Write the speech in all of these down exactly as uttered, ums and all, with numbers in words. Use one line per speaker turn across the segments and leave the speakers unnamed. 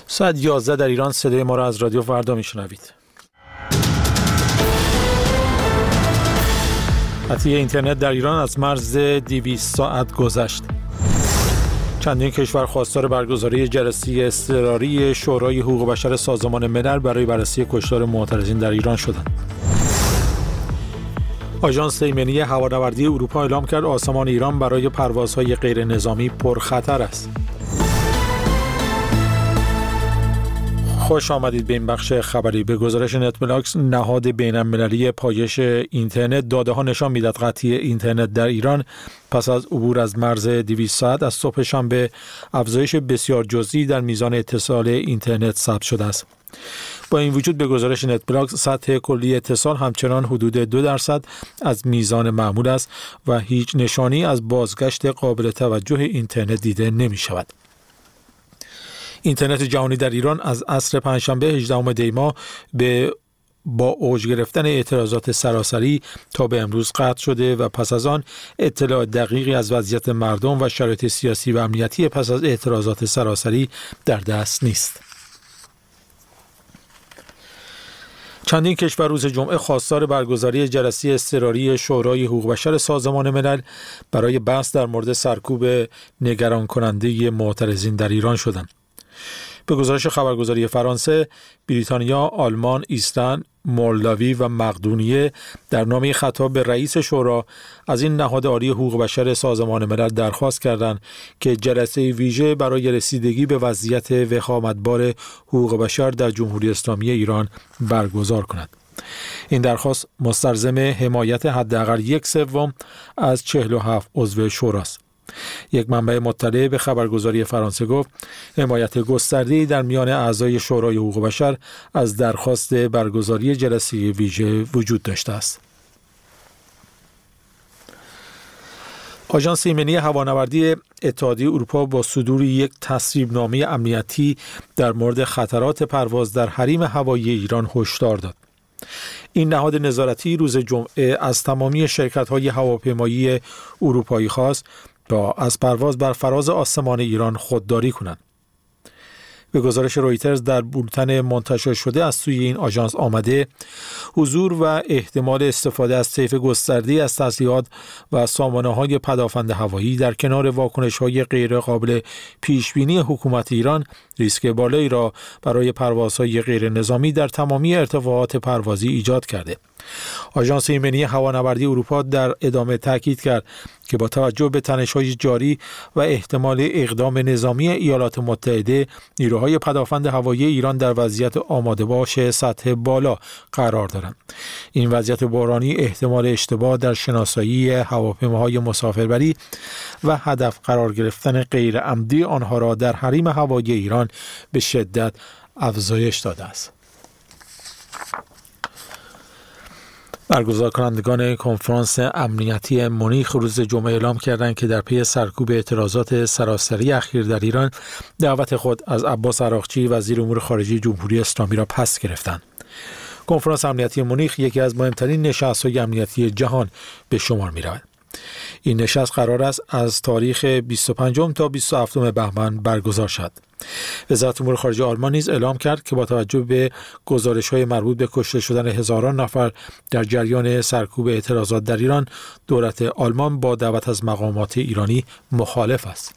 ساعت یازده در ایران. صدای ما را از رادیو فردا میشنوید. قطعی اینترنت در ایران از مرز دویست ساعت گذشت. چندین کشور خواستار برگزاری جلسه اضطراری شورای حقوق بشر سازمان ملل برای بررسی کشتار معترضین در ایران شدند. آژانس ایمنی هوانوردی اروپا اعلام کرد آسمان ایران برای پروازهای غیر نظامی پرخطر است. خوش آمدید به این بخش خبری. به گزارش نتبلاکس، نهاد بین‌المللی پایش اینترنت، داده ها نشان می‌دهد قطعی اینترنت در ایران پس از عبور از مرز دویست ساعت از صبح شنبه افزایش بسیار جزئی در میزان اتصال اینترنت ثبت شده است. با این وجود به گزارش نتبلاکس سطح کلی اتصال همچنان حدود دو درصد از میزان معمول است و هیچ نشانی از بازگشت قابل توجه اینترنت دیده نمی شود. اینترنت جهانی در ایران از عصر پنجشنبه هجدهم دی ماه به با اوج گرفتن اعتراضات سراسری تا به امروز قطع شده و پس از آن اطلاع دقیقی از وضعیت مردم و شرایط سیاسی و امنیتی پس از اعتراضات سراسری در دست نیست. چندین کشور روز جمعه خواستار برگزاری جلسه اضطراری شورای حقوق بشر سازمان ملل برای بحث در مورد سرکوب نگران کننده معترضین در ایران شدند. به گزارش خبرگزاری فرانسه، بریتانیا، آلمان، ایسلند، مولداوی و مقدونیه در نامه خطاب به رئیس شورا از این نهاد عالی حقوق بشر سازمان ملل درخواست کردند که جلسه ویژه برای رسیدگی به وضعیت وخامتبار حقوق بشر در جمهوری اسلامی ایران برگزار کند. این درخواست مستلزم حمایت حداقل یک سوم از چهل و هفت عضو شوراست. یک منبع مطلع به خبرگزاری فرانسه گفت حمایت گسترده‌ای در میان اعضای شورای حقوق بشر از درخواست برگزاری جلسه ویژه وجود داشته است. آژانس ایمنی هوانوردی اتحادیه اروپا با صدور یک تصویبنامه امنیتی در مورد خطرات پرواز در حریم هوایی ایران هشدار داد. این نهاد نظارتی روز جمعه از تمامی شرکت‌های هواپیمایی اروپایی خواست تا از پرواز بر فراز آسمان ایران خودداری کنند. به گزارش رویترز در بولتن منتشر شده از سوی این آژانس آمده حضور و احتمال استفاده از طیف گسترده‌ای از تسلیحات و سامانه‌های پدافند هوایی در کنار واکنش‌های غیر قابل پیش‌بینی حکومت ایران ریسک بالایی را برای پروازهای غیر نظامی در تمامی ارتفاعات پروازی ایجاد کرده. آژانس ایمنی هوانوردی اروپا در ادامه تاکید کرد که با توجه به تنش‌های جاری و احتمال اقدام نظامی ایالات متحده، نیروهای پدافند هوایی ایران در وضعیت آماده باش سطح بالا قرار دارند. این وضعیت بحرانی احتمال اشتباه در شناسایی هواپیماهای مسافربری و هدف قرار گرفتن غیر عمدی آنها را در حریم هوایی ایران به شدت افزایش داده است. برگزار کنندگان کنفرانس امنیتی مونیخ روز جمعه اعلام کردند که در پی سرکوب اعتراضات سراسری اخیر در ایران دعوت خود از عباس عراقچی وزیر امور خارجه جمهوری اسلامی را پس گرفتند. کنفرانس امنیتی مونیخ یکی از مهمترین نشست‌های امنیتی جهان به شمار می‌رود. این نشست قرار است از تاریخ بیست و پنجم تا بیست و هفتم بهمن برگزار شود. وزارت امور خارجه آلمان نیز اعلام کرد که با توجه به گزارش‌های مربوط به کشته شدن هزاران نفر در جریان سرکوب اعتراضات در ایران، دولت آلمان با دعوت از مقامات ایرانی مخالف است.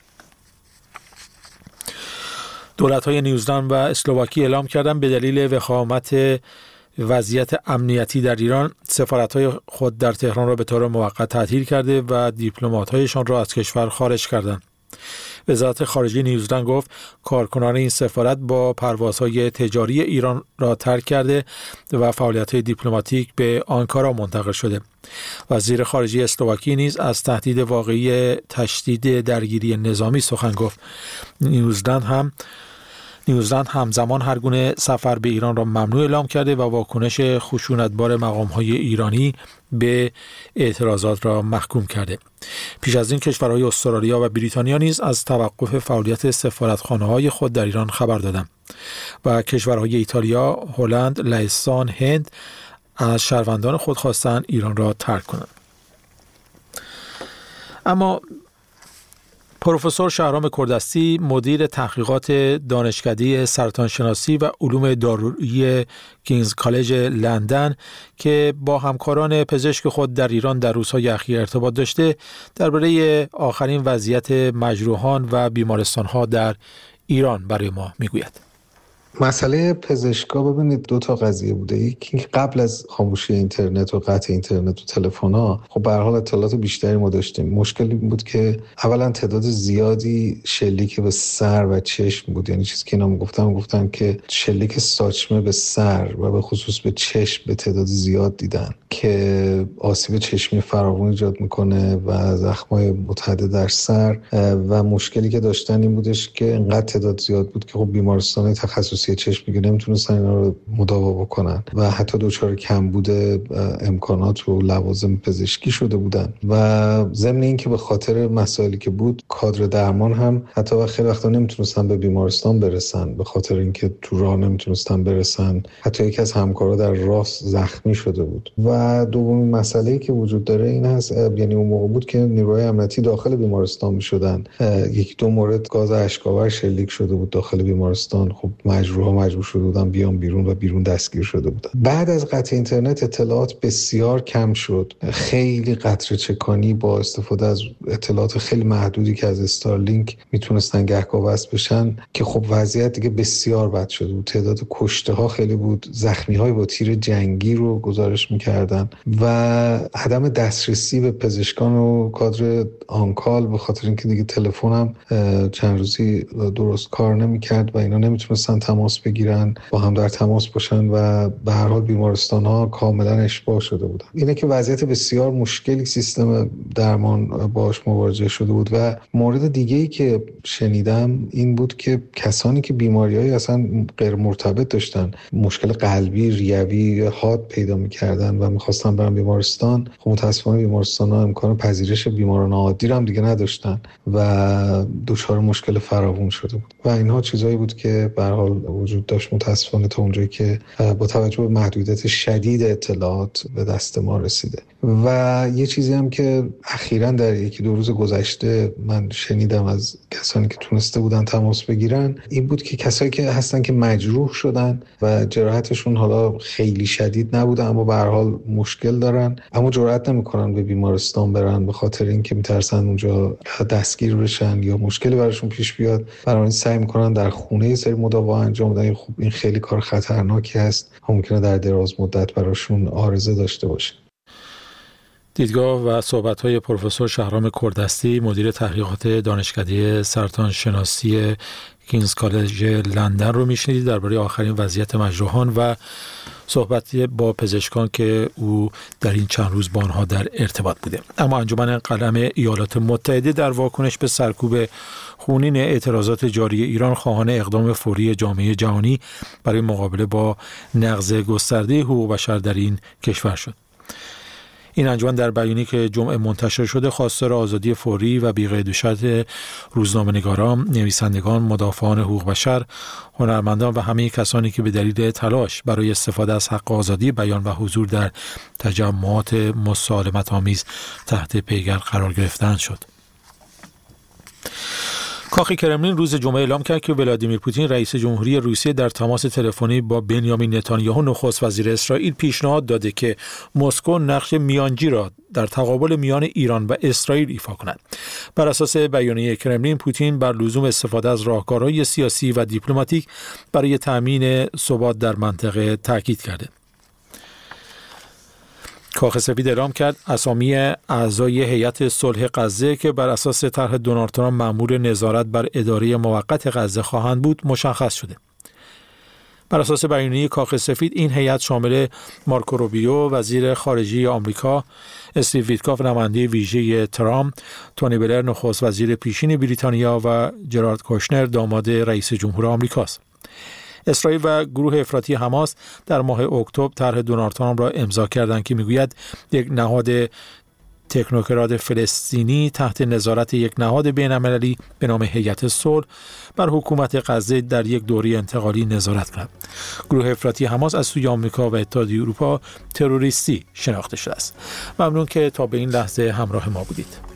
دولت‌های نیوزلند و اسلواکی اعلام کردند به دلیل وخامت وضعیت امنیتی در ایران سفارت‌های خود در تهران را به طور موقت تعطیل کرده و دیپلمات‌هایشان را از کشور خارج کردند. وزارت خارجه نیوزلند گفت کارکنان این سفارت با پروازهای تجاری ایران را ترک کرده و فعالیت‌های دیپلماتیک به آنکارا منتقل شده. وزیر خارجه اسلواکی نیز از تهدید واقعی تشدید درگیری نظامی سخن گفت. نیوزلند هم نیوزلند همزمان هر گونه سفر به ایران را ممنوع اعلام کرده و واکنش خشونتبار مقام‌های ایرانی به اعتراضات را محکوم کرده. پیش از این کشورهای استرالیا و بریتانیا نیز از توقف فعالیت سفارتخانه‌های خود در ایران خبر دادند و کشورهای ایتالیا، هلند، لهستان، هند از شهروندان خود خواستند ایران را ترک کنند. اما پروفسور شهرام کردستی، مدیر تحقیقات دانشکده سرطان شناسی و علوم دارویی کینگز کالج لندن که با همکاران پزشک خود در ایران در روزهای اخیر ارتباط داشته، درباره آخرین وضعیت مجروحان و بیمارستان‌ها در ایران برای ما میگوید.
مسئله پزشکا ببینید دو تا قضیه بوده. یکی که قبل از خاموشی اینترنت و قطع اینترنت و تلفن‌ها خب به هر حال اطلاعات بیشتری ما داشتیم. مشکلی بود که اولا تعداد زیادی شلیک به سر و چشم بود. یعنی چیزی که اینا میگفتن گفتن که شلیک ساچمه به سر و به خصوص به چشم به تعداد زیاد دیدن که آسیب چشمی فراوان ایجاد میکنه و زخم‌های متعدد در سر و مشکلی که داشتن این بودش که انقدر تعداد زیاد بود که خب بیمارستان تخصصی چشم دیگه نمیتونستن اینا رو مداوا بکنن و حتی دچار کمبود امکانات و لوازم پزشکی شده بودن و ضمن این که به خاطر مسائلی که بود کادر درمان هم حتی خیلی وقتا نمیتونستن به بیمارستان برسن به خاطر اینکه تو راه نمیتونستن برسن. حتی یکی از همکارا در راه زخمی شده بود. و دومین مسئله‌ای که وجود داره این هست، یعنی اون موقع بود که نیروهای امنیتی داخل بیمارستان میشدن. یکی دو مورد گاز اشک‌آور شلیک شده بود داخل بیمارستان. خب مجروح ها مجبور شده بودن بیان بیرون و بیرون دستگیر شده بودن. بعد از قطع اینترنت اطلاعات بسیار کم شد. خیلی قطره چکانی با استفاده از اطلاعات خیلی محدودی که از استارلینک میتونستن گهگاه وصل بشن که خب وضعیت دیگه بسیار بد شده بود. تعداد کشته ها خیلی بود. زخمی های با تیر جنگی رو گزارش میکردن و عدم دسترسی به پزشکان و کادر آنکال به خاطر اینکه دیگه تلفن هم چند روزی درست کار نمیکرد و اینا نمیتونستن تماس بگیرن با هم در تماس باشن و به هر حال بیمارستان ها کاملا اشباع شده بودن. اینه که وضعیت بسیار مشکلی سیستم درمان باش مواجه شده بود. و مورد دیگه ای که شنیدم این بود که کسانی که بیماری‌های اصلا غیر مرتبط داشتن، مشکل قلبی، ریوی، حاد پیدا می‌کردن و می‌خواستن برن بیمارستان، خب متأسفانه بیمارستان‌ها امکان پذیرش بیماران عادی رو هم دیگه نداشتن و دچار مشکل فراوان شده بود. و اینها چیزایی بود که به هر حال وجود داشت متاسفانه تا اونجایی که با توجه به محدودیت شدید اطلاعات به دست ما رسیده. و یه چیزی هم که اخیراً در یکی دو روز گذشته من شنیدم از کسانی که تونسته بودن تماس بگیرن این بود که کسایی که هستن که مجروح شدن و جراحتشون حالا خیلی شدید نبوده اما به هر حال مشکل دارن اما جرئت نمیکنن به بیمارستان برن به خاطر اینکه میترسن اونجا دستگیر بشن یا مشکلی براشون پیش بیاد، برای سعی میکنن در خونه یه سری مداوا انجام بدن. خب این خیلی کار خطرناکی هست، ممکنه در دراز مدت براشون عارضه داشته باشه.
دیدگاه و صحبت‌های پروفسور شهرام کردستی، مدیر تحقیقات دانشکده سرطان شناسی کینگز کالج لندن رو میشنیدید درباره آخرین وضعیت مجروحان و صحبت با پزشکان که او در این چند روز با آنها در ارتباط بوده. اما انجمن قلم ایالات متحده در واکنش به سرکوب خونین اعتراضات جاری ایران خواهان اقدام فوری جامعه جهانی برای مقابله با نقض گسترده حقوق بشر در این کشور شد. این انجمن در بیانیه‌ای که جمعه منتشر شده خواستار آزادی فوری و بی‌قید و شرط روزنامه‌نگاران، نویسندگان، مدافعان حقوق بشر، هنرمندان و همه کسانی که به دلیل تلاش برای استفاده از حق آزادی بیان و حضور در تجمعات مسالمت‌آمیز تحت پیگر قرار گرفتند شد. کاخ کرملین روز جمعه اعلام کرد که ولادیمیر پوتین رئیس جمهوری روسیه در تماس تلفنی با بنیامین نتانیاهو نخست وزیر اسرائیل پیشنهاد داده که مسکو نقش میانجی را در تقابل میان ایران و اسرائیل ایفا کند. بر اساس بیانیه کرملین، پوتین بر لزوم استفاده از راهکارهای سیاسی و دیپلماتیک برای تأمین ثبات در منطقه تاکید کرده. کاخ سفید اعلام کرد اسامی اعضای هیئت صلح غزه که بر اساس طرح دونالد ترامپ مأمور نظارت بر اداره موقت غزه خواهند بود مشخص شده. بر اساس بیانیه کاخ سفید این هیئت شامل مارکو روبیو وزیر خارجه آمریکا، استیو ویتکاف نماینده ویژه ترامپ، تونی بلر نخست وزیر پیشین بریتانیا و جرارد کوشنر داماد رئیس جمهور آمریکاست. اسرائیل و گروه افراطی حماس در ماه اکتبر طرح دونالد ترامپ را امضا کردند که میگوید یک نهاد تکنوکرات فلسطینی تحت نظارت یک نهاد بین‌المللی به نام هیئت صلح بر حکومت غزه در یک دوره انتقالی نظارت کند. گروه افراطی حماس از سوی آمریکا و اتحادیه اروپا تروریستی شناخته شده است. ممنون که تا به این لحظه همراه ما بودید.